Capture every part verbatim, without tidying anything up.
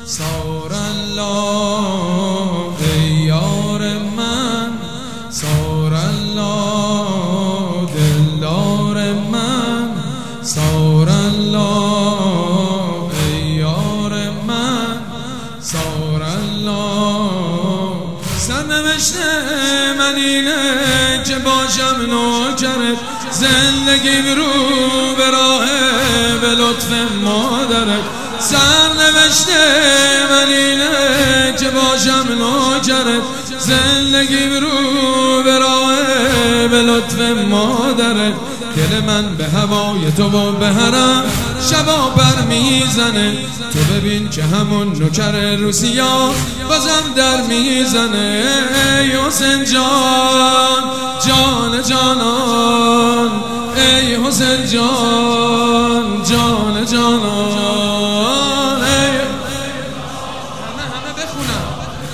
سار الله ای یار من، سار الله دلدار من، سار الله ای یار من، سار الله. سرنوشت من اینه که باشم نوکرت، زندگیم رو به راه به لطف مادرت. سرنوشت من اینه که باشم نوکرت، زندگیم رو به راه به لطف مادرت. دل من به هوای تو و به حرم شبا بر میزنه، تو ببین که همون نوکر روسیا بازم در میزنه. ای حسین جان جان جانان، ای حسین جان جان جانان، ای همه همه بخونم،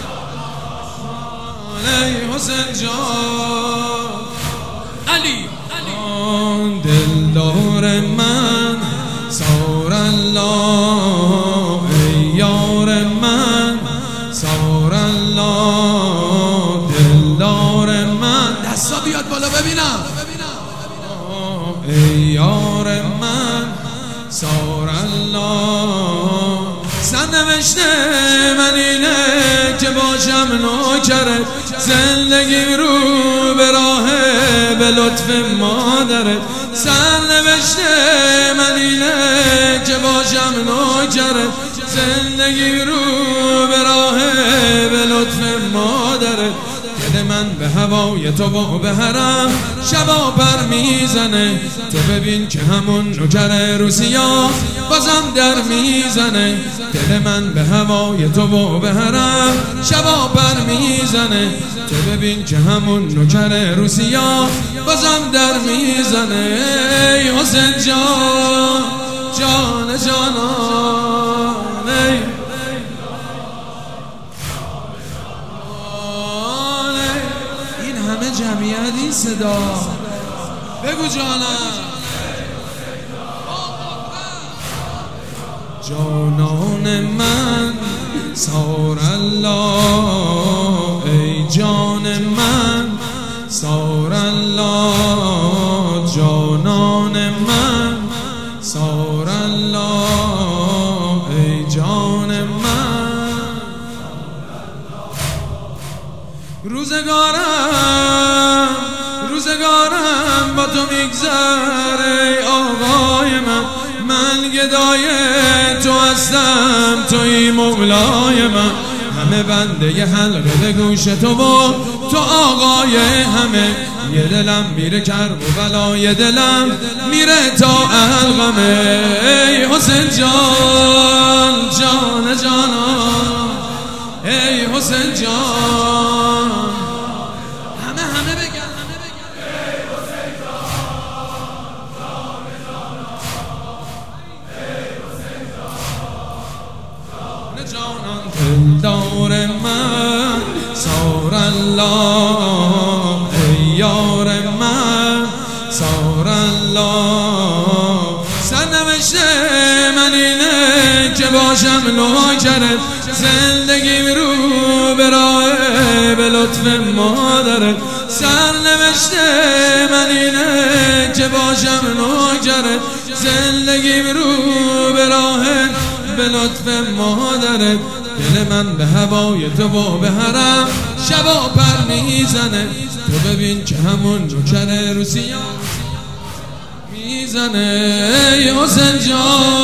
ای حسین جان علی دلدار من، سار الله ای یار من، سار الله دلدار من. دستا بیاد بالا ببینم. ای یار من، سار الله. سرنوشت من اینه که باشم نوکرت، زندگی رو به راه به لطف مادرت. سرنوشت من اینه که باشم نوکرت، زندگی رو به راه به لطف مادرت. دل من به هوای تو و به حرم شبا پر میزنه، تو ببین که همون نوکر روسیا بازم در میزنه. دل من به هوای تو و به حرم شبا پر میزنه، تو ببین که همون نوکر روسیا بازم در میزنه. ای حسین جان جان جانان، ای جمعیت این صدا بگو جانم. جانان من، سار الله ای جان من، سار الله جانان من، سار الله ای جان من. روزگارم روزگارم با تو میگذره آقای من، من گدای تو هستم توی مولای من. همه بنده ی حلقه به گوش تو و تو آقای همه. یه دلم میره کرب و بلای دلم میره تا حلقمه. ای حسین جان جان جانان، ای حسین جان همه همه بگن همه بگن. ای حسین جان ای حسین جان دلدار من، سار الله ای یار من، سار الله. سرنوشت من اینه که باشم نوکرت، زندگیم رو به راه به لطف مادرت. سرنوشت من اینه که باشم نوکرت، زندگیم رو به راه به لطف مادرت. دل من به هوای تو و به حرم شبا پر میزنه، تو ببین که همون نوکر روسیا میزنه. ای حسین جان